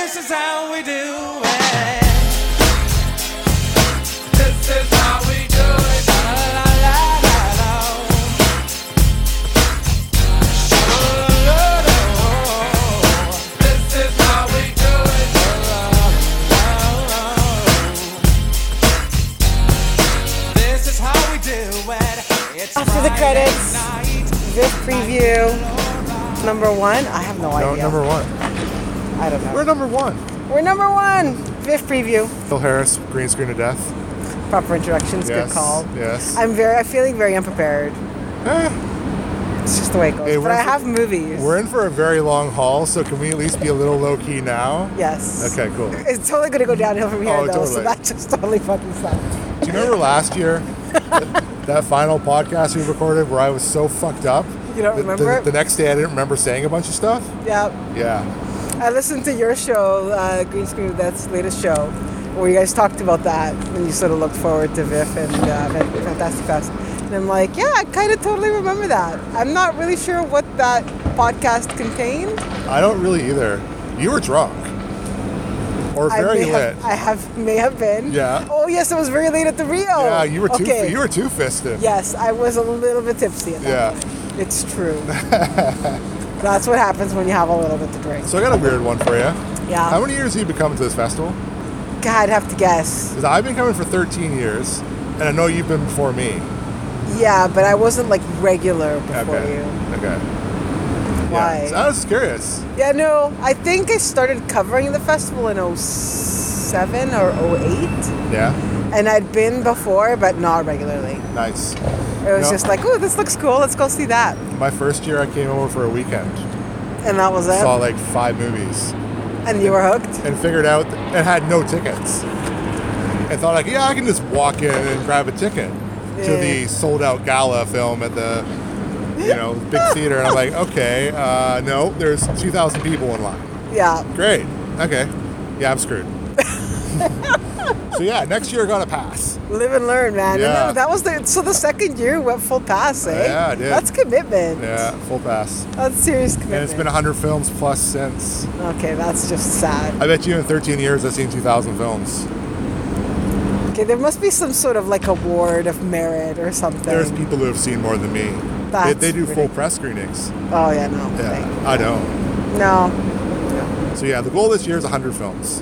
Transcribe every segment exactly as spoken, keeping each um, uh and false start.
This is how we do it. This is how we do it. La, la, la, la, la. La, la, la, la. This is how we do it. La, la, la, la. This is how we do it. It's After the Friday credits, night. Viv preview number one. I have no No, idea. number one. I don't know. We're number one. We're number one. Viv preview. Phil Harris, green screen to death. Proper introductions. Yes. Good call. Yes. I'm very. I'm feeling very unprepared. Eh, It's just the way it goes. Hey, but we're I for- have movies. we're in for a very long haul, so can we at least be a little low key now? Yes. Okay, cool. It's totally going to go downhill from here, Oh, though. So totally. that just totally fucking sucks. Do you remember last year, th- that final podcast we recorded where I was so fucked up? You don't the, remember the, it? the next day I didn't remember saying a bunch of stuff? Yeah. Yeah. I listened to your show, uh, Green Screen, that's latest show, where you guys talked about that and you sort of looked forward to Viv and uh, Fan- Fantastic Fest. And I'm like, yeah, I kind of totally remember that. I'm not really sure what that podcast contained. I don't really either. You were drunk. Or I very may lit. have, I have may have been. Yeah. Oh yes, it was very late at the Rio. Yeah, you were two Okay. you were two fisted. Yes, I was a little bit tipsy at that Yeah. point. It's true. That's what happens when you have a little bit to drink. So I got a weird one for you. Yeah. How many years have you been coming to this festival? God, I'd have to guess. Because I've been coming for thirteen years, and I know you've been before me. Yeah, but I wasn't like regular before Okay. you. Okay. Why? Yeah. So I was curious. Yeah, no, I think I started covering the festival in oh seven or oh eight. Yeah. And I'd been before, but not regularly. Nice. It was No. just like, oh, this looks cool. Let's go see that. My first year, I came over for a weekend, And that was it. saw like five movies, And you were hooked. and figured out and had no tickets. And thought like, yeah, I can just walk in and grab a ticket to Yeah. the sold out gala film at the, you know, big theater. And I'm like, okay, uh, no, there's two thousand people in line. Yeah. Great. Okay. Yeah, I'm screwed. So yeah, next year I got a pass. Live and learn, man. Yeah. And then that was the so the second year went full pass, eh? Yeah, I did. That's commitment. Yeah, full pass. That's serious And commitment. it's been one hundred films plus since. Okay, that's just sad. I bet you in thirteen years I've seen two thousand films. Okay, there must be some sort of like award of merit or something. There's people who have seen more than me. They, That's they do full ridiculous. press screenings. Oh yeah, no. Yeah, I know. No. So yeah, the goal this year is one hundred films.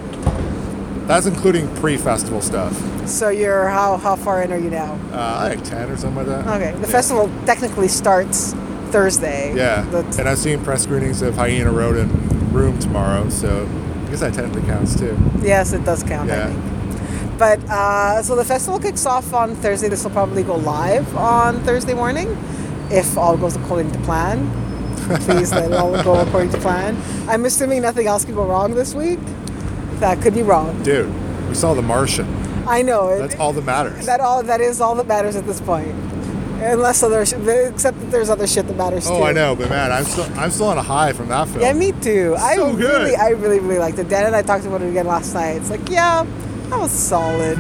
That's including pre-festival stuff. So you're how how far in are you now? Uh, I think ten or something like that. Okay, the Yeah. festival technically starts Thursday. Yeah, That's- and I've seen press screenings of Hyena Road and Room tomorrow, so I guess that technically counts too. yes, it does count. I Yeah. think. But uh, so the festival kicks off on Thursday. This will probably go live on Thursday morning, if all goes according to plan. Please let it all go according to plan. I'm assuming nothing else can go wrong this week. That could be wrong. Dude, we saw The Martian. I know it. That's all that matters. That all that is all that matters at this point. Unless other, sh- except that there's other shit that matters oh, too. I know, but man, I'm still I'm still on a high from that film. Yeah, me too. I So good. really, I really, really liked it. Dan and I talked about it again last night. It's like, yeah, that was solid,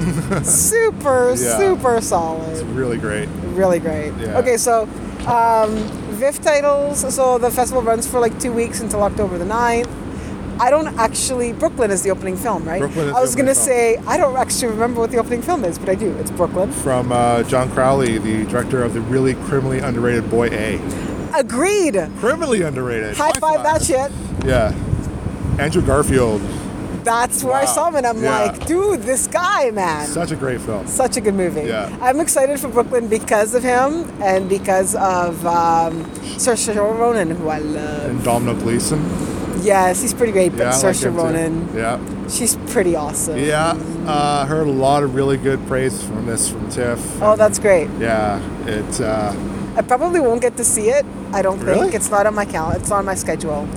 super, Yeah. super It's solid, really great. really great. Yeah. Okay, so um, Viv titles. So the festival runs for like two weeks until October the ninth. I don't actually. Brooklyn is the opening film, right? Brooklyn is I was the gonna opening say I don't actually remember what the opening film is, but I do. It's Brooklyn. From uh, John Crowley, the director of the really criminally underrated Boy A. Agreed. Criminally underrated. High five that shit. Yeah. Andrew Garfield. That's where I Wow. saw him, and I'm Yeah. like, dude, this guy, man. Such a great film. Such a good movie. Yeah. I'm excited for Brooklyn because of him and because of um, Saoirse Ronan, who I love. And Domhnall Gleeson. Yes, he's pretty great, but Yeah, I like Saoirse him too. Ronan, Yeah. she's pretty awesome. Yeah. Uh, heard a lot of really good praise from this from Tiff. Oh, that's great. Yeah. It. Uh, I probably won't get to see it. I don't Really? think it's not on my calendar. It's on my schedule.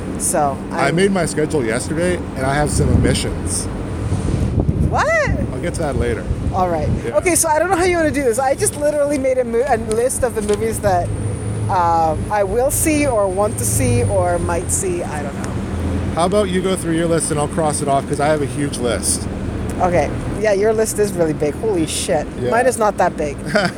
So I I'm- made my schedule yesterday, and I have some omissions. what? I'll get to that later. All right. Yeah. Okay, so I don't know how you want to do this. I just literally made a, mo- a list of the movies that um, I will see or want to see or might see. I don't know. How about you go through your list, and I'll cross it off because I have a huge list. Okay. Yeah, your list is really big. Holy shit. Yeah. Mine is not that big.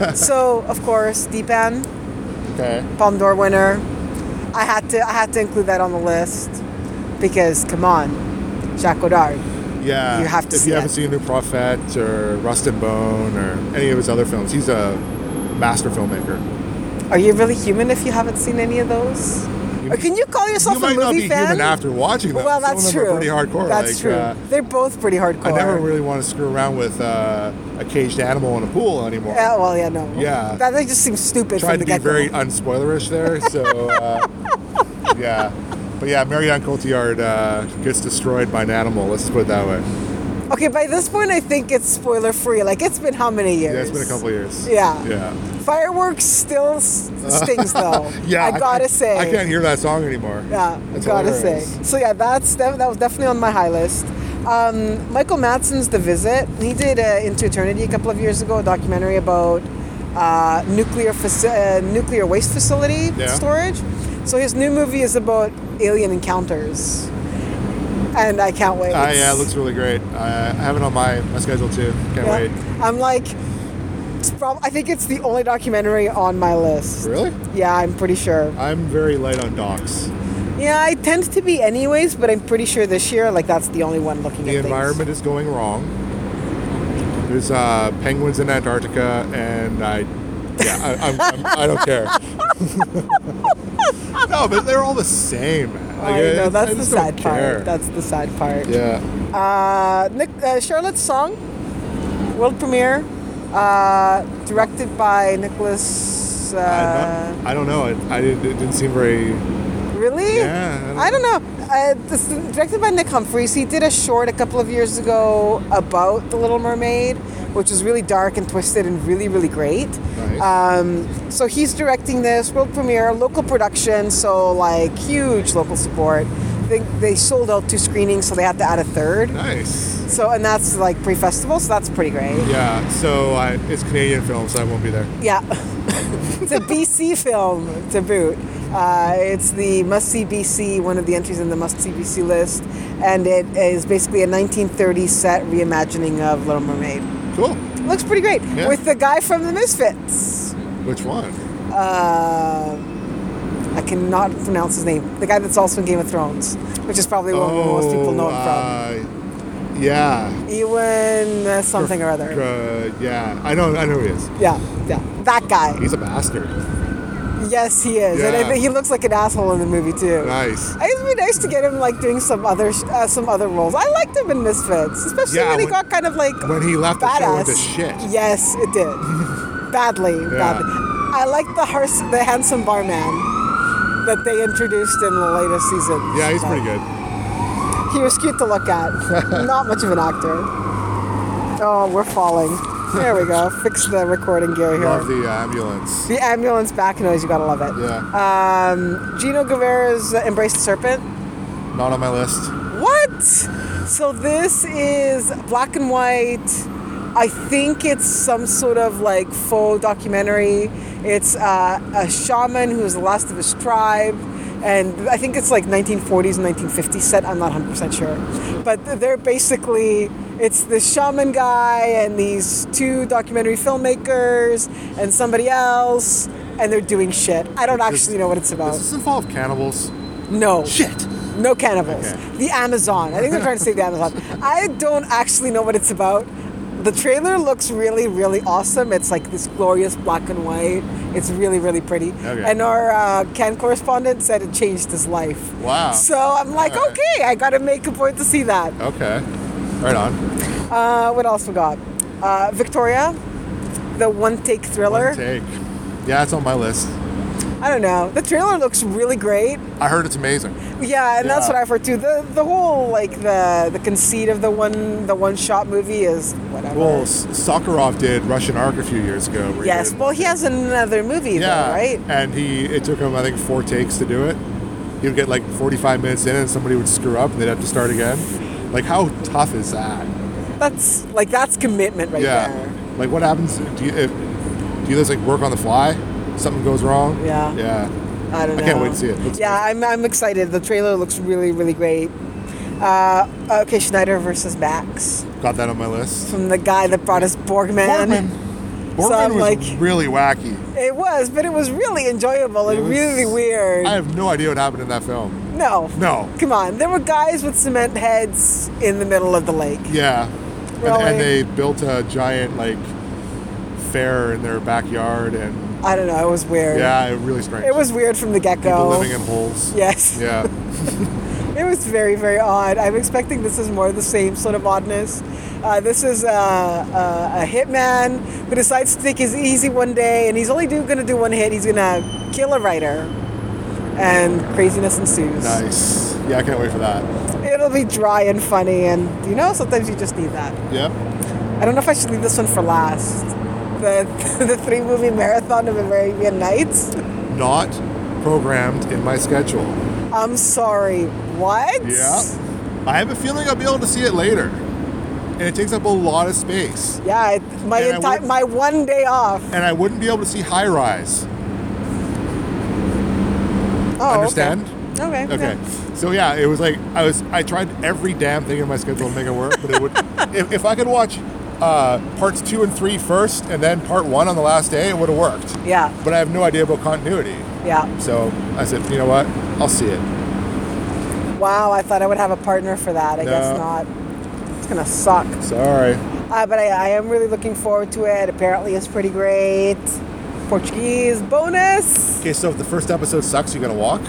So, of course, Deepan, Okay. Palme d'Or winner. I had to I had to include that on the list because come on. Jacques Godard. Yeah. You have to If see you haven't it. seen Le Prophet or Rust and Bone or any of his other films, he's a master filmmaker. Are you really human if you haven't seen any of those? Or can you call yourself You a might movie not be fan? human after watching them. Well, Some that's of them true. Are pretty hardcore. That's like, true. Uh, They're both pretty hardcore. I never really want to screw around with uh, a caged animal in a pool anymore. Yeah, well, yeah, no. Yeah. That they just seems stupid Tried from to the be get-go. very unspoilerish there, so uh, yeah. But yeah, Marianne Cotillard uh, gets destroyed by an animal. Let's just put it that way. Okay, by this point, I think it's spoiler free. Like, it's been how many years? Yeah, it's been a couple of years. Yeah. Yeah. Fireworks still s- stings, though. Yeah. I gotta can't- say. I can't hear that song anymore. Yeah, That's gotta hilarious. say. So yeah, that's that, that was definitely on my high list. Um, Michael Madsen's The Visit. He did uh, Into Eternity a couple of years ago, a documentary about uh, nuclear faci- uh, nuclear waste facility Yeah. storage. So his new movie is about alien encounters, and I can't wait. Uh, yeah, it looks really great. I I have it on my, my schedule too. Can't Yeah. wait. I'm like, it's prob- I think it's the only documentary on my list. Really? Yeah, I'm pretty sure. I'm very light on docs. Yeah, I tend to be anyways, but I'm pretty sure this year, like, that's the only one looking The at environment is going wrong. There's uh, penguins in Antarctica, and I, yeah, I, I'm, I'm, I don't care. No, but they're all the same, man. things. Like, I know, I- that's I the just don't sad care. part. That's the sad part. Yeah. Uh, Nick, uh, Charlotte's Song, world premiere, uh, directed by Nicholas. I, Uh, not, I don't know. It, I didn't, it didn't seem very. really? Yeah, I don't know. Uh, this is directed by Nick Humphreys. He did a short a couple of years ago about The Little Mermaid, which is really dark and twisted and really, really great. Nice. Um, so he's directing this world premiere, local production, so like huge local support. They, they sold out two screenings, so they had to add a third. Nice. So and that's like pre-festival, so that's pretty great. Yeah. So I, it's Canadian film, so I won't be there. Yeah, it's a B C film to boot. Uh, it's the Must See B C, one of the entries in the Must See B C list, and it is basically a nineteen thirties set reimagining of Little Mermaid. Cool. Looks pretty great Yeah. with the guy from the Misfits. Which one? Uh, I cannot pronounce his name. The guy that's also in Game of Thrones, which is probably what most people know him uh, Yeah. from. Ewan uh, something or other. Uh, yeah. I know. I know who he is. Yeah, yeah, that guy. He's a bastard. Yes, he is, and I Yeah. think he looks like an asshole in the movie too. Nice. It'd be nice to get him like doing some other sh- uh, some other roles. I liked him in Misfits, especially Yeah, when he when- got kind of like When he left the show badass. into shit. Yes, it did. badly, badly. I like the hars- the handsome barman that they introduced in the latest season. Yeah, he's pretty good. He was cute to look at. Not much of an actor. Oh, we're falling. There we go. Fix the recording gear here. Love the ambulance. The ambulance back noise, you gotta love it. Yeah. Um, Gino Guevara's uh, Embrace the Serpent. Not on my list. What? So this is black and white. I think it's some sort of like faux documentary. It's uh, a shaman who's the last of his tribe. And I think it's like nineteen forties and nineteen fifties set. I'm not one hundred percent sure. But they're basically, it's the shaman guy and these two documentary filmmakers and somebody else. And they're doing shit. I don't actually know what it's about. Does this involve cannibals? No. Shit. No cannibals. Okay. The Amazon. I think they're trying to say the Amazon. I don't actually know what it's about. The trailer looks really, really awesome. It's like this glorious black and white. It's really, really pretty. Okay. And our uh, Cannes correspondent said it changed his life. Wow. So I'm like, All right. okay, I got to make a point to see that. Okay. Right on. Uh, what else we got? Uh, Victoria, the one-take thriller. One take. Yeah, it's on my list. I don't know. The trailer looks really great. I heard it's amazing. Yeah, and that's Yeah. what I've heard too. The the whole like the the conceit of the one the one shot movie is whatever. Well, S- Sakharov did Russian Ark a few years ago. where he yes, did- well he has another movie yeah, though, right? And he, it took him, I think, four takes to do it. He would get like forty-five minutes in, and somebody would screw up, and they'd have to start again. Like, how tough is that? That's like that's commitment right yeah. there. Like, what happens? Do you, if, do you just like work on the fly? Something goes wrong. Yeah. Yeah. I don't know. I can't wait to see it. Looks yeah, I'm I'm excited. The trailer looks really really great. Uh, okay, Schneider versus Max Got that on my list. from the guy that brought us Borgman. Borgman. Borgman I'm was like- really wacky. It was, but it was really enjoyable and It was- really weird. I have no idea what happened in that film. No. No. Come on. There were guys with cement heads in the middle of the lake. Yeah. And, Really? and they built a giant like fair in their backyard, and I don't know. It was weird. yeah, it really strange. It was weird from the people get-go. living in holes. Yes. Yeah. It was very, very odd. I'm expecting this is more of the same sort of oddness. Uh, this is uh, uh, a hitman who decides to take his easy one day, and he's only do, gonna do one hit. He's gonna kill a writer, and craziness ensues. Nice. Yeah, I can't wait for that. It'll be dry and funny, and you know, sometimes you just need that. Yep. I don't know if I should leave this one for last. The the three movie marathon of Arabian Nights. Not programmed in my schedule. I'm sorry. What? Yeah. I have a feeling I'll be able to see it later. And it takes up a lot of space. Yeah. It, my And I entire would- my one day off. And I wouldn't be able to see High Rise. Oh, Understand? Okay. Okay. Okay. So yeah, it was like I was I tried every damn thing in my schedule to make it work, but it would if, if I could watch uh, parts two and three first and then part one on the last day, it would have worked. Yeah. But I have no idea about continuity. Yeah. So I said, you know what? I'll see it. Wow. I thought I would have a partner for that. I guess No. not. It's gonna suck. Sorry. Uh, but I, I am really looking forward to it. Apparently, it's pretty great. Portuguese bonus. Okay, so if the first episode sucks, you gonna walk?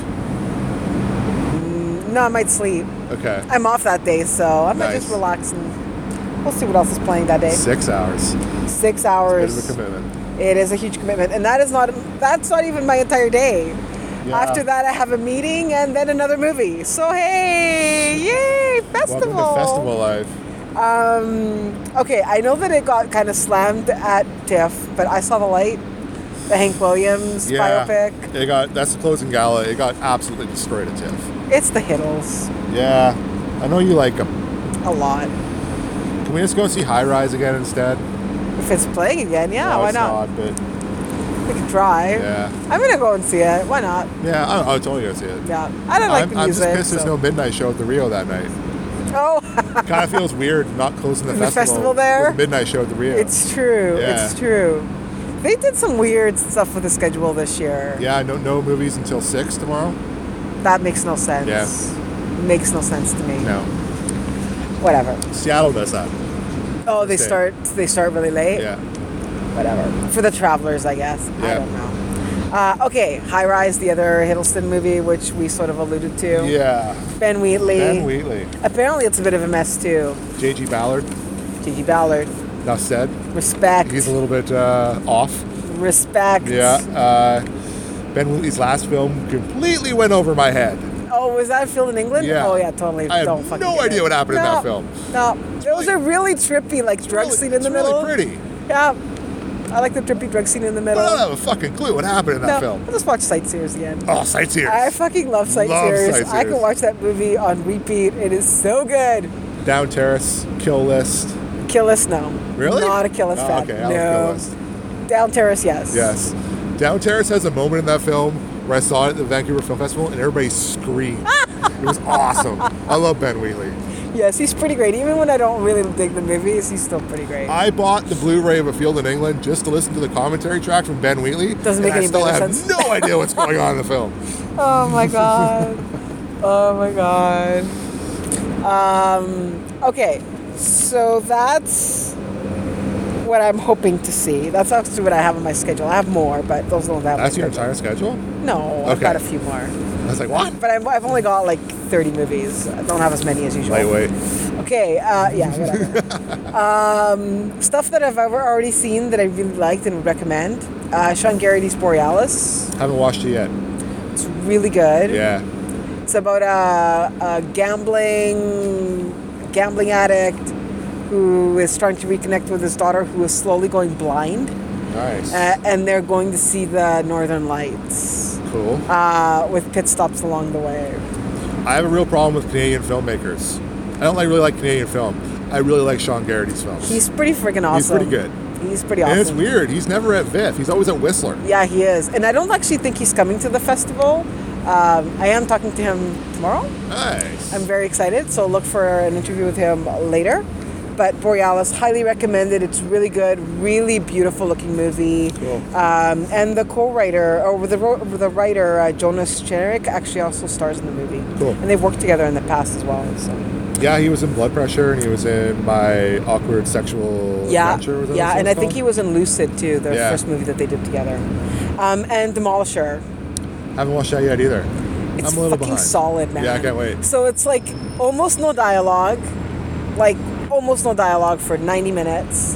No, I might sleep. Okay. I'm off that day, so I might Nice. just relax and we'll see what else is playing that day. Six hours. Six Bit hours. of a commitment. It is a huge commitment, and that is not that's not even my entire day. Yeah. After that, I have a meeting and then another movie. So hey, yay, festival! Welcome to festival life. Um, okay, I know that it got kind of slammed at TIFF, but I saw the light, the Hank Williams Yeah. biopic. It got that's the closing gala. It got absolutely destroyed at TIFF. It's the Hiddles, Yeah. I know you like them. a lot. Can we just go see High Rise again instead? If it's playing again, yeah, No, why it's not? But We could try. yeah. I'm gonna go and see it. Why not? Yeah, I, I totally gonna see it. Yeah, I don't like I'm, the I'm just music. pissed there's so- no midnight show at the Rio that night. Oh, Kind of feels weird not closing the The festival. festival there? with a midnight show at the Rio. it's true. Yeah. It's true. They did some weird stuff with the schedule this year. Yeah, no no movies until six tomorrow. That makes no sense. Yeah. Makes no sense to me. No, Whatever. Seattle does that. Oh, they Same. start. They start really late. Yeah, Whatever. For the travelers, I guess. I Yeah. don't know. Uh, okay, High Rise, the other Hiddleston movie, which we sort of alluded to. yeah. Ben Wheatley. Ben Wheatley, Apparently, it's a bit of a mess too. J G Ballard. Gigi Ballard. Enough said. Respect. He's a little bit uh, off. Respect. Yeah. Uh, Ben Wheatley's last film completely went over my head. Oh, was that filmed in England? Yeah. Oh, yeah, totally. I have Don't fucking no get idea it. what happened in No, that film. No, there was a really trippy, like, drug Really- scene in the it's middle. really pretty. Yeah, I like the trippy drug scene in the But middle. I don't have a fucking clue what happened in that no, film. I'll just watch Sightseers again. Oh, Sightseers. I fucking love Sightseers. Love I can Sightseers. watch that movie on repeat. It is so good. Down Terrace, Kill List. Kill List, no. Really? Not a Kill List Oh, fan. okay, I like no. Kill List. Down Terrace, yes. Yes. Down Terrace has a moment in that film where I saw it at the Vancouver Film Festival and everybody screamed. It was awesome. I love Ben Wheatley. Yes, he's pretty great. Even when I don't really dig the movies, he's still pretty great. I bought the Blu-ray of A Field in England just to listen to the commentary track from Ben Wheatley. Doesn't and make I any still better have sense. no idea what's going on in the film. Oh my god. Oh my god. Um, okay, so that's what I'm hoping to see. That's actually what I have on my schedule. I have more, but those don't have. That's my your schedule. entire schedule? No, I've Okay. got a few more, I was like, what? but I've, I've only got like thirty movies. I don't have as many as usual. Lightweight. Okay, uh, yeah, whatever. um, stuff that I've ever already seen that I really liked and would recommend. Uh, Sean Garrity's Borealis. Haven't watched it yet. It's really good. Yeah. It's about a, a gambling gambling addict who is trying to reconnect with his daughter, who is slowly going blind, Nice. uh, and they're going to see the Northern Lights cool. uh, with pit stops along the way. I have a real problem with Canadian filmmakers. I don't like really like Canadian film. I really like Sean Garrity's films. He's pretty freaking awesome. He's pretty good. He's pretty And it's awesome. weird. He's never at V I F. He's always at Whistler. Yeah, he is, and I don't actually think he's coming to the festival. Um, I am talking to him tomorrow. Nice. I'm very excited, so look for an interview with him later. But Borealis, highly recommended. It's really good, really beautiful looking movie. Cool. Um, and the co-writer, or the ro- the writer, uh, Jonas Cherick, actually also stars in the movie. Cool. And they've worked together in the past as well. So. Yeah, he was in Blood Pressure, and he was in My Awkward Sexual Yeah, Adventure. Was that yeah, what and it's I think called? he was in Lucid too, the Yeah. first movie that they did together. Um, and Demolisher. Haven't watched that yet either. It's I'm a little fucking behind. solid, man. Yeah, I can't wait. So it's like almost no dialogue, like almost no dialogue for ninety minutes.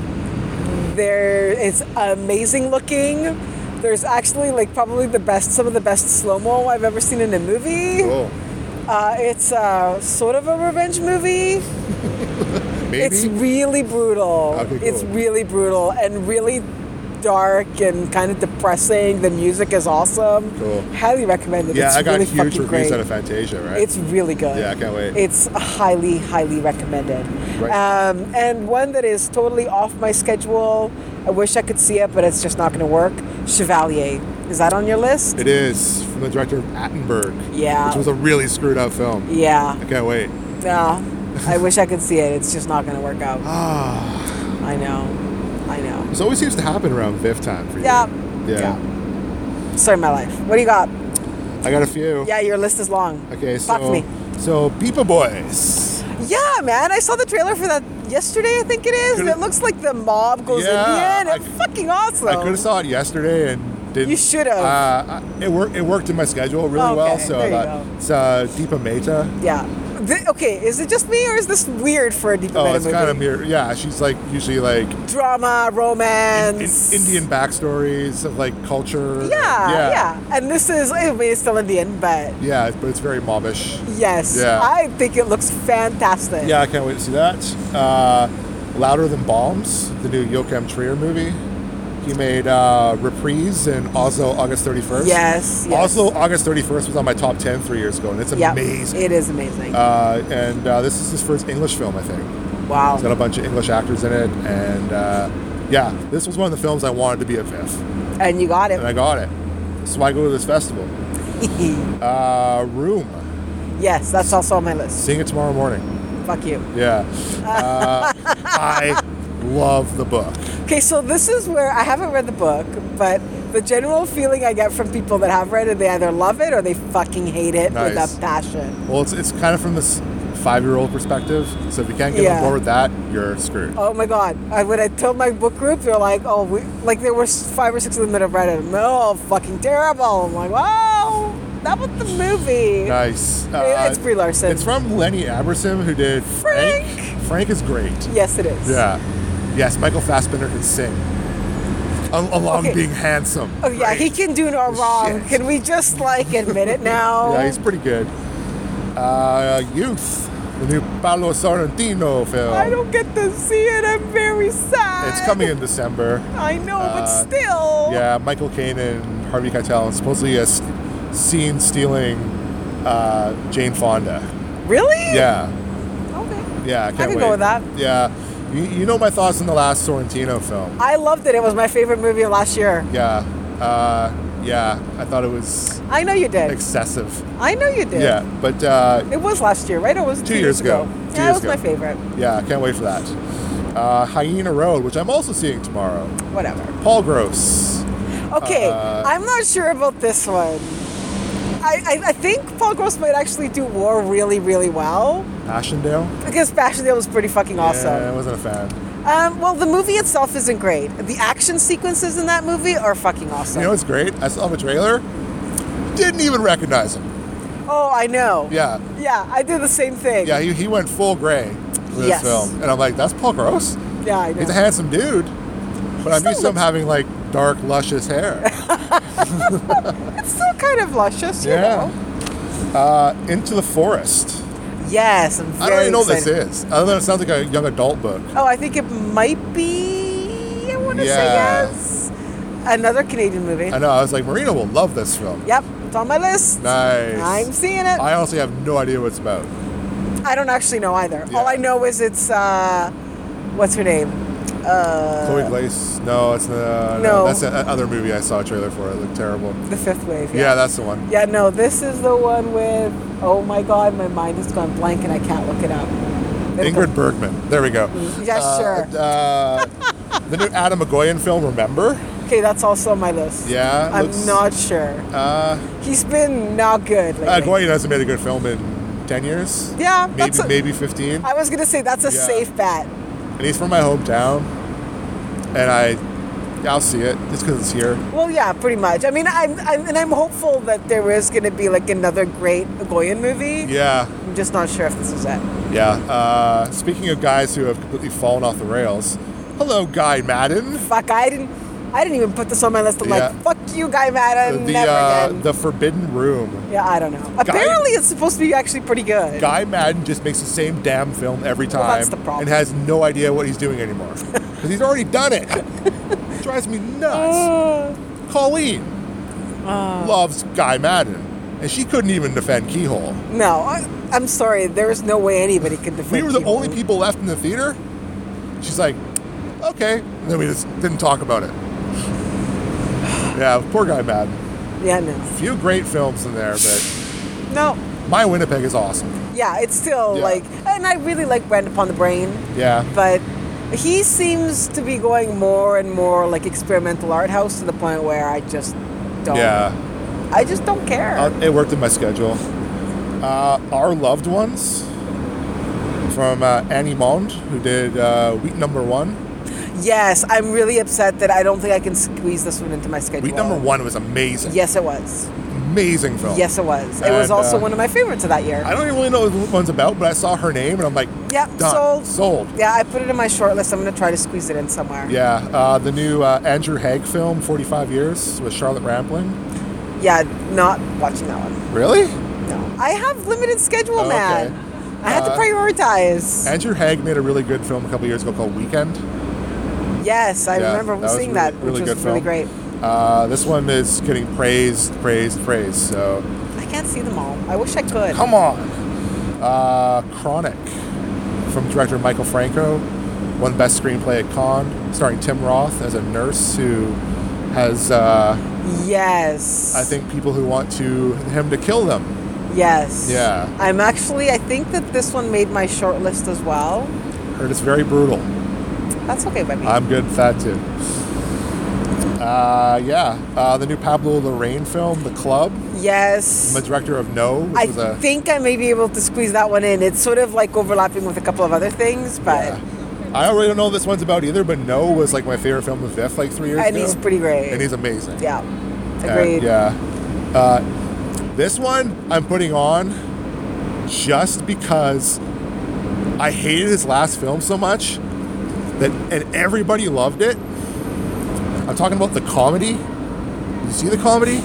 There, it's amazing looking. There's actually like probably the best, some of the best slow mo I've ever seen in a movie. Cool. Uh, it's uh, sort of a revenge movie. Maybe. It's really brutal. Okay, cool. It's really brutal and really dark and kind of depressing. The music is awesome. Cool. Highly recommended. yeah, it's I got really huge fucking reviews great. out of Fantasia, right? It's really good. Yeah, I can't wait. It's highly, highly recommended. Right. Um, and one that is totally off my schedule. I wish I could see it, but it's just not going to work. Chevalier. Is that on your list? It is from the director of Attenberg. Yeah. Which was a really screwed up film. Yeah. I can't wait. No. I wish I could see it. It's just not going to work out. Ah, I know. I know. this always seems to happen around Viv time for you. Yeah. Yeah. Yeah. Story of my life. What do you got? I got a few. Yeah, your list is long. Okay, Talk to so me. so Peepa Boys. Yeah, man. I saw the trailer for that yesterday, I think it is. Could've- It looks like the mob goes Yeah, Indian. I- It's fucking awesome. I could have saw it yesterday and didn't. You should have. Uh, I- it worked. It worked in my schedule really Okay, well. So there you I go. thought it's uh, Deepa Mehta. Yeah. Th- okay, is it just me or is this weird for a Deepa Oh, Mehta it's movie? kind of mirror. Yeah, she's like usually like Drama, in, romance. Indian backstories of like culture. Yeah, yeah, yeah. And this is, I mean, it's still Indian, but Yeah, but it's very mobbish. yes. Yeah. I think it looks fantastic. Yeah, I can't wait to see that. Uh, Louder Than Bombs, the new Joachim Trier movie. He made uh, Reprise and also August thirty-first. Yes, yes. Also, August thirty-first was on my top ten three years ago, and it's Yep, amazing. It is amazing. Uh, and uh, this is his first English film, I think. wow. It's got a bunch of English actors in it, and uh, yeah, this was one of the films I wanted to be at Viv, And you got it. and I got it. So I go to this festival. Uh, Room, yes, that's also on my list. seeing it tomorrow morning. Fuck you. Yeah, uh, I love the book. Okay, so this is where I haven't read the book, but the general feeling I get from people that have read it, they either love it or they fucking hate it with Nice. a passion. Well, it's it's kind of from this five-year-old perspective. So if you can't get Yeah. on board with that, you're screwed. Oh my god! I, when I told my book group, they're like, "Oh, we, like there were five or six of them that have read it. No, fucking terrible." I'm like, "Wow, that was the movie." Nice. It's Brie Larson. It's from Lenny Aberson, who did Frank. Frank. Frank is great. Yes, it is. Yeah. Yes, Michael Fassbender can sing. Al- Along Okay. being handsome. Oh yeah, he Great. can do no wrong. Shit. Can we just like admit it now? Yeah, he's pretty good. Uh, Youth, the new Paolo Sorrentino film. I don't get to see it. I'm very sad. It's coming in December. I know, but Uh, still. Yeah, Michael Caine and Harvey Keitel, and supposedly a s- scene stealing uh, Jane Fonda. Really? Yeah, Okay. yeah, I can't could wait. go with that. Yeah, you, you know my thoughts on the last Sorrentino film. I loved it. It was my favorite movie of last year. Yeah, uh, yeah, I thought it was I know you did. excessive. I know you did. Yeah, but uh, It was last year, right? Or was it Two two, years ago. Two Yeah, years it was my ago. favorite. yeah, I can't wait for that. Uh, Hyena Road, which I'm also seeing tomorrow. Whatever. Paul Gross. Okay, Uh, I'm not sure about this one. I, I, I think Paul Gross might actually do War really, really well. Passchendaele. Because Passchendaele was pretty fucking awesome. Yeah, I wasn't a fan. Um, well, the movie itself isn't great. The action sequences in that movie are fucking awesome. You know what's great? I saw the trailer. Didn't even recognize him. oh, I know. Yeah, Yeah, I did the same thing. yeah. He, he went full gray for this Yes. film, and I'm like, that's Paul Gross. Yeah, I know. He's a handsome dude, but I'm still used to him looks- having like dark, luscious hair. It's still kind of luscious, you Yeah. know. uh, Into the Forest. Yes, I'm very I don't even know what excited. this is, other than it sounds like a young adult book. Oh, I think it might be. I want to say Yeah. yes. Another Canadian movie. I know. I was like, Marina will love this film. Yep, it's on my list. Nice. I'm seeing it. I honestly have no idea what it's about. I don't actually know either. Yeah. All I know is it's uh, what's her name? Uh, Chloe Glace. No, it's the No. That's the other movie I saw a trailer for. It looked terrible. The Fifth Wave. Yeah, that's the one. Yeah, no, this is the one with. Oh my God, my mind has gone blank and I can't look it up. It'll Ingrid come. Bergman. There we go. Yeah, Uh, sure. Uh, the new Adam McGoyan film, Remember? Okay, that's also on my list. Yeah, I'm looks- not sure. Uh, He's been not good lately. uh, Goyan hasn't made a good film in ten years. Yeah, Maybe that's a- maybe fifteen. I was gonna say that's a Yeah. safe bet. And he's from my hometown. And I, I'll see it just because it's here. Well, yeah, pretty much. I mean, I'm, I'm and I'm hopeful that there is gonna be like another great Goyen movie. Yeah, I'm just not sure if this is it. yeah. Uh, speaking of guys who have completely fallen off the rails, hello, Guy Madden. Fuck, I didn't. I didn't even put this on my list. I'm Yeah. like, fuck you, Guy Madden. The Never uh, again. the Forbidden Room. Yeah, I don't know. Apparently, it's supposed to be actually pretty good. Guy Madden just makes the same damn film every time Well, that's the problem. and has no idea what he's doing anymore because he's already done it. It drives me nuts. Uh, Colleen loves Guy Madden, and she couldn't even defend Keyhole. no, I, I'm sorry. There is no way anybody can defend. We were the Keyhole. only people left in the theater. She's like, okay, and then we just didn't talk about it. Yeah, poor Guy Madden. Yeah, no, Few great films in there, but no. My Winnipeg is awesome. Yeah, it's still Yeah. like, and I really like Brand Upon the Brain, Yeah. but he seems to be going more and more like experimental art house to the point where I just don't. Yeah. I just don't care. Uh, it worked in my schedule. Uh, Our Loved Ones from uh, Annie Monde, who did uh, Week Number One. Yes, I'm really upset that I don't think I can squeeze this one into my schedule. Week Number One was amazing. Yes, it was. Amazing film. Yes, it was. It was And, also uh, one of my favorites of that year. I don't even really know what the one's about, but I saw her name and I'm like, Yep, done. sold. Sold. Yeah, I put it in my short list. I'm going to try to squeeze it in somewhere. Yeah. Uh, the new uh, Andrew Haig film, forty-five years, with Charlotte Rampling. Yeah, not watching that one. Really? No. I have limited schedule, Oh, man. okay. I had to Uh, prioritize. Andrew Haig made a really good film a couple years ago called Weekend. Yes, I Yeah, remember that was seeing really- that, really which was good really film. great. Uh, this one is getting praised, praised, praised. So I can't see them all. I wish I could. come on. Uh, Chronic from director Michael Franco won Best Screenplay at Cannes, starring Tim Roth as a nurse who has, uh, Yes. I think, people who want to him to kill them. Yes. Yeah. I'm actually, I think that this one made my short list as well. Heard it's very brutal. That's okay by me. I'm good with that too. Uh, yeah, uh, the new Pablo Larraín film, The Club, yes. from the director of No, which I was a think I may be able to squeeze that one in. It's sort of like overlapping with a couple of other things, but yeah. I don't really know what this one's about either, but No was like my favorite film with Viff like three years and ago. he's pretty great. And he's amazing. yeah. And, Agreed. yeah. Uh, this one I'm putting on just because I hated his last film so much that, and everybody loved it. I'm talking about The Comedy. Did you see The Comedy?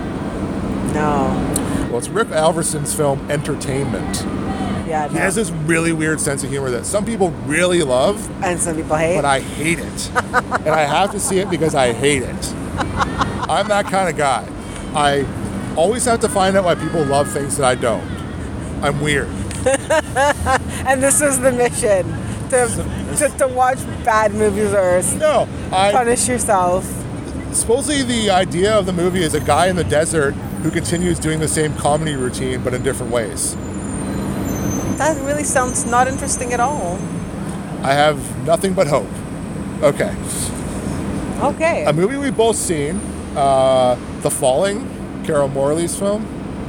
No. Well, it's Rick Alverson's film Entertainment. Yeah. He No. has this really weird sense of humor that some people really love, and some people hate. but I hate it. And I have to see it because I hate it. I'm that kind of guy. I always have to find out why people love things that I don't. I'm weird. and this is the mission to, to to watch bad movies or s- No, I punish yourself. supposedly the idea of the movie is a guy in the desert who continues doing the same comedy routine but in different ways. That really sounds not interesting at all. I have nothing but hope. Okay. Okay. A movie we've both seen, uh, The Falling, Carol Morley's film,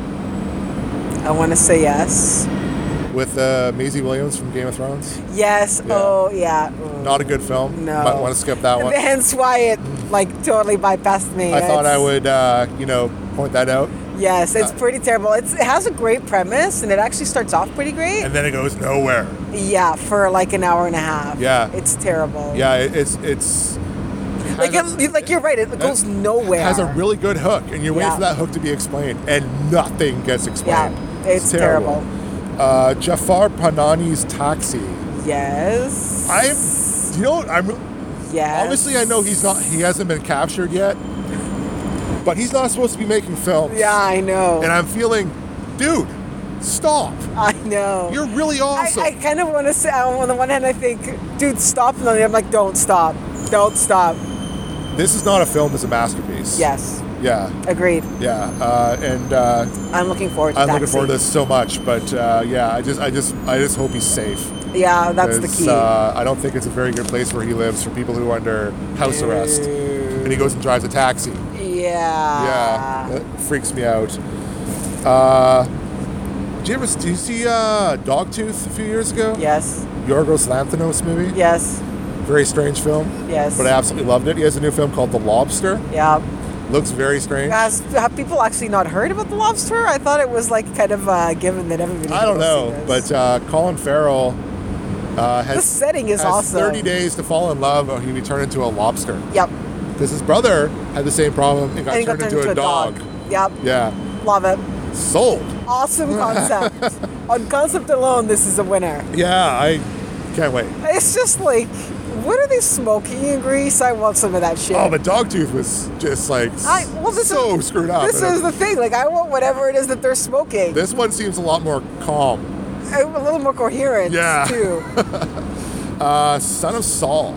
I want to say yes. with uh, Maisie Williams from Game of Thrones. Yes. Yeah. Oh, yeah. Mm. Not a good film. No. Might want to skip that one. Hence why it like totally bypassed me. I thought I It's- would, uh, you know, point that out. Yes, it's uh, pretty terrible. It's, it has a great premise, and it actually starts off pretty great. And then it goes nowhere. Yeah, for like an hour and a half. Yeah. It's terrible. Yeah, it, it's it's Like, has a- it, like you're right. It goes it nowhere. has a really good hook, and you're waiting Yeah. for that hook to be explained, and nothing gets explained. Yeah, it's terrible. Uh, Jafar Panani's Taxi. Yes. I'm, you know, what, I'm Yes. obviously I know he's not, he hasn't been captured yet, but he's not supposed to be making films. Yeah, I know. And I'm feeling, dude, stop. I know. You're really awesome. I, I kind of want to say, on the one hand, I think, dude, stop. And on the other, I'm like, don't stop. Don't stop. This is not a film; it's a masterpiece. Yes. Yeah. Agreed. Yeah. Uh, and uh, I'm looking forward to I'm Taxi. looking forward to this so much. But uh, yeah, I just, I just, I just hope he's safe. Yeah, that's the 'Cause, key. Uh, I don't think it's a very good place where he lives for people who are under house arrest. And he goes and drives a taxi. yeah. Yeah, that freaks me out. Uh, did you ever do you see uh, Dogtooth a few years ago? Yes. Yorgos Lanthimos movie. Yes. Very strange film. Yes. But I absolutely loved it. He has a new film called The Lobster. Yeah. Looks very strange. Has, have people actually not heard about The Lobster? I thought it was like kind of uh, given that everybody. I don't knows know, this. but uh, Colin Farrell uh, has The setting is has awesome. thirty days to fall in love, or he'll be turned into a lobster. Yep. Because his brother had the same problem and got And he turned got into, a, dog. Yep. Yeah, Love it. sold. Awesome concept. On concept alone, this is a winner. Yeah, I can't wait. It's just like, what are they smoking in Greece? I want some of that shit. Oh, but Dogtooth was just like I, well, this so is, screwed up. This And is the thing. Like, I want whatever it is that they're smoking. This one seems a lot more calm. a little more coherent, Yeah. too. Uh, Son of Saul,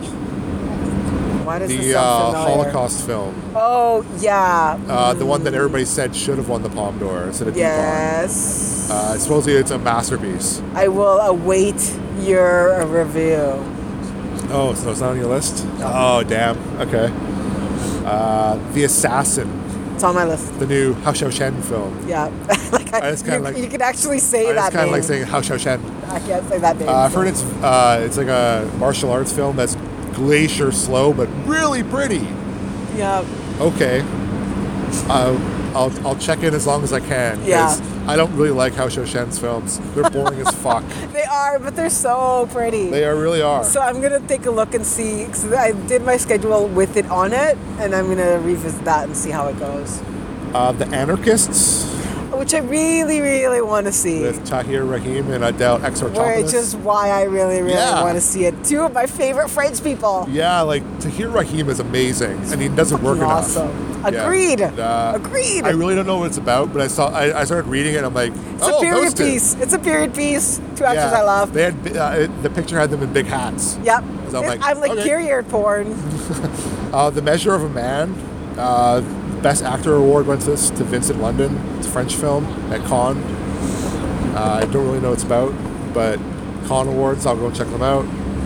Why does this the sound uh, familiar? Holocaust film, Oh, yeah. uh, the one that everybody said should have won the Palme d'Or instead of Yes. Dupont. Uh, supposedly it's a masterpiece. I will await your review. Oh, so it's not on your list? Oh, damn. Okay. Uh, the Assassin, It's on my list. the new Hao Xiaoshen film. Yeah. like I, I just kinda you, like- you can actually say I that just kind of name. like saying Hao Xiaoshen. I can't say that name. Uh, I've so- heard it's uh, it's like a martial arts film that's glacier slow, but really pretty. Yeah. Okay. Uh, I'll I'll check in as long as I can. 'cause Yeah. I don't really like Hao Xiaoshen's films. They're boring as fuck. They are, but they're so pretty. They are really are. So I'm gonna take a look and see. Cause I did my schedule with it on it, and I'm gonna revisit that and see how it goes. Uh, the Anarchists Which I really, really want to see. with Tahir Rahim and Adele Exarchopoulos. Which is why I really, really Yeah. want to see it. Two of my favorite French people. Yeah, like Tahir Rahim is amazing, and he doesn't work Fucking enough. awesome. Yeah. Agreed. Uh, Agreed. I really don't know what it's about, but I saw I, I started reading it. and I'm like, It's oh, a period those two. piece. It's a period piece. Two actors Yeah. I love. They had uh, it, the picture had them in big hats. Yep. So I'm like, I'm like okay. period porn. Uh, the Measure of a Man, uh, Best Actor award went to this to Vincent London. It's a French film at Cannes. Uh, I don't really know what it's about, but Cannes Awards, I'll go and check them out.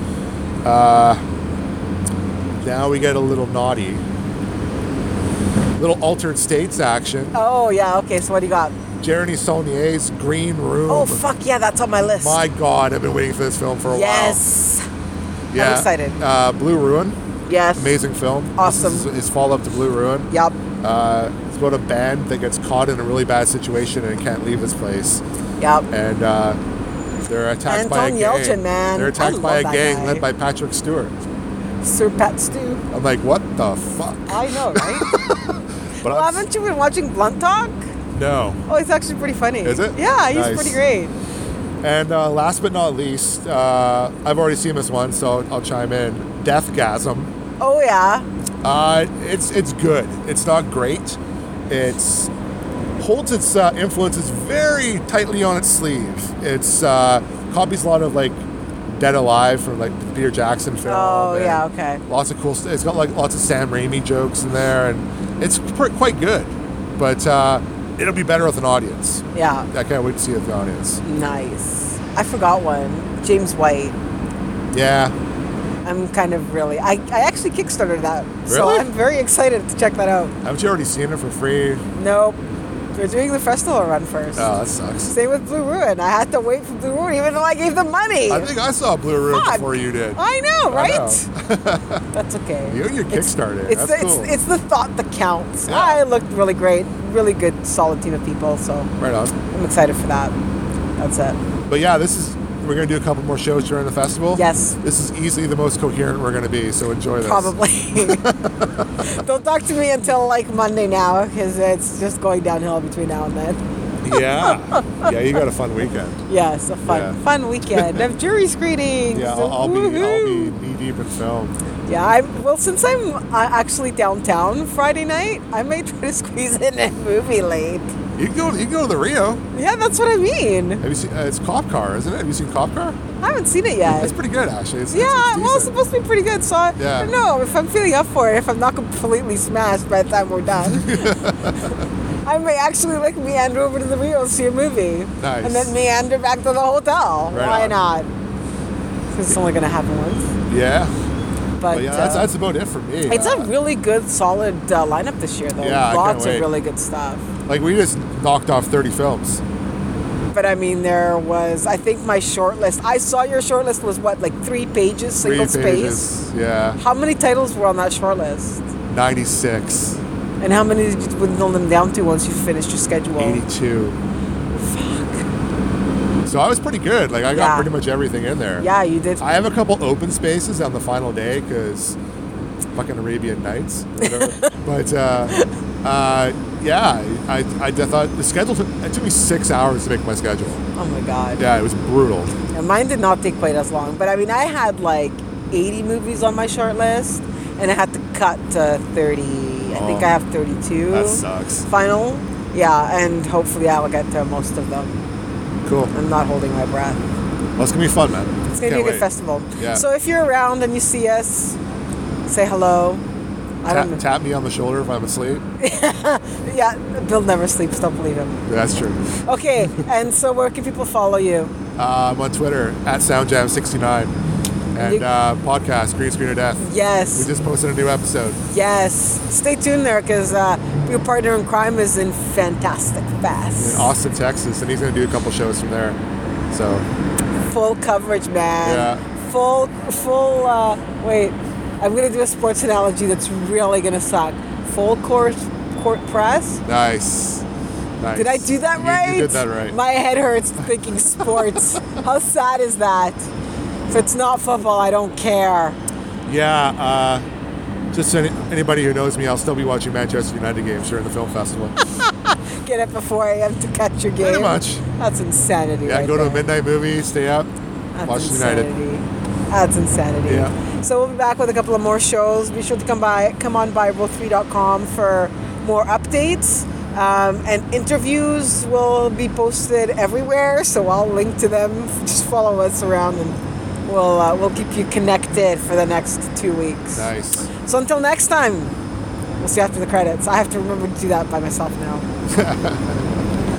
Uh, now we get a little naughty. Little Altered States action. Oh yeah. Okay. So what do you got? Jeremy Saulnier's Green Room. Oh fuck yeah, that's on my list. My God, I've been waiting for this film for a yes. while. Yeah. excited. Uh, Blue Ruin, Yes. amazing film. Awesome. This is his follow-up to Blue Ruin. Yep. Uh, it's about a band that gets caught in a really bad situation and can't leave this place. Yep. And uh, they're attacked by a Anton gang. Yelchin, man. They're attacked I by a love that gang guy. led by Patrick Stewart. Sir Pat Stew. I'm like, what the fuck? I know, right? But well, I'm, haven't you been watching Blunt Talk? no. Oh, it's actually pretty funny. Is it? Yeah, he's Nice. pretty great. And uh, last but not least, uh, I've already seen this one, so I'll chime in. Deathgasm. Oh yeah. Uh, it's it's good. It's not great. It's holds its uh, influences very tightly on its sleeve. It's uh, copies a lot of like Dead Alive from like the Peter Jackson film. Oh and yeah. Okay. Lots of cool. St- it's got like lots of Sam Raimi jokes in there, and it's pr- quite good. But uh, it'll be better with an audience. Yeah. I can't wait to see it with the audience. Nice. I forgot one. James White. Yeah. I'm kind of really. I, I actually kickstarted that. So Really? I'm very excited to check that out. Haven't you already seen it for free? Nope. They're doing the festival run first. Oh, that sucks. Same with Blue Ruin. I had to wait for Blue Ruin even though I gave them money. I think I saw Blue Ruin Fuck. before you did. I know, I right? know. That's okay. You and your It's- Kickstarter. It's, That's the, cool. it's, it's the thought that counts. Yeah. I looked really great. Really good, solid team of people. So Right on. I'm excited for that. That's it. But yeah, this is we're gonna do a couple more shows during the festival. Yes. This is easily the most coherent we're gonna be, so enjoy this. Probably. Don't talk to me until like Monday now because it's just going downhill between now and then. Yeah. Yeah, you got a fun weekend. Yes, a fun, Yeah. fun weekend of jury screenings. Yeah, I'll, I'll be I'll Woohoo. be knee deep in film. Yeah, I well since I'm uh, actually downtown Friday night, I may try to squeeze in a movie late. You can go you can go to the Rio. Yeah, that's what I mean. Have you seen uh, it's Cop Car, isn't it? Have you seen Cop Car? I haven't seen it yet. It's pretty good actually. It's, Yeah, it's, it's well, it's decent. supposed to be pretty good. So I Yeah. don't know if I'm feeling up for it. If I'm not completely smashed by the time we're done, I may actually like meander over to the Rio and see a movie, Nice. and then meander back to the hotel. Right Why on. not? because it's only going to happen once. Yeah. But, But yeah, that's, uh, that's about it for me. it's Uh, a really good, solid uh, lineup this year, though. Yeah, I can't Lots of wait. really good stuff. like we just knocked off thirty films. But I mean, there was, I think my short list, I saw your short list was what, like three pages, single Three space? pages. Yeah. How many titles were on that short list? ninety-six. And how many did you dwindle them down to once you finished your schedule? eighty-two. Fuck. So I was pretty good. Like I got Yeah. pretty much everything in there. Yeah, you did. I have a couple open spaces on the final day because fucking Arabian Nights. or whatever. but uh, uh, yeah, I, I, I thought the schedule took, it took me six hours to make my schedule. Oh my God. Yeah, it was brutal. And mine did not take quite as long. But I mean, I had like eighty movies on my short list, and I had to cut to thirty. I think Oh. I have thirty-two. That sucks. Final. Yeah, and hopefully I will get to most of them. Cool. I'm not holding my breath. Well, it's gonna be fun, man. It's going to be a good festival. Yeah. So if you're around and you see us, say hello. I Tap, don't know. tap me on the shoulder if I'm asleep. Yeah, Bill never sleeps. Don't believe him. That's true. Okay, and so where can people follow you? Uh, I'm on Twitter at SoundJam sixty-nine and You- uh, podcast Green Screen of Death. Yes. We just posted a new episode. Yes. Stay tuned there because uh, your partner in crime is in Fantastic Fast. In Austin, Texas, and he's gonna do a couple shows from there. So Full coverage, man. Yeah. Full, full, uh, wait. I'm going to do a sports analogy that's really going to suck. Full court, court press. nice. Nice. Did I do that You- right? You did that right. My head hurts thinking sports. How sad is that? If it's not football, I don't care. Yeah, uh, just any, anybody who knows me, I'll still be watching Manchester United games during the film festival. Get up before I have to catch your game. Pretty much. That's insanity. Yeah, right go to a there. midnight movie, stay up, That's watch insanity. United. That's insanity. Yeah. So we'll be back with a couple of more shows. Be sure to come by, come on by roll three dot com for more updates. Um, and interviews will be posted everywhere, so I'll link to them. Just follow us around, and we'll uh, we'll keep you connected for the next two weeks. Nice. So until next time, we'll see you after the credits. I have to remember to do that by myself now.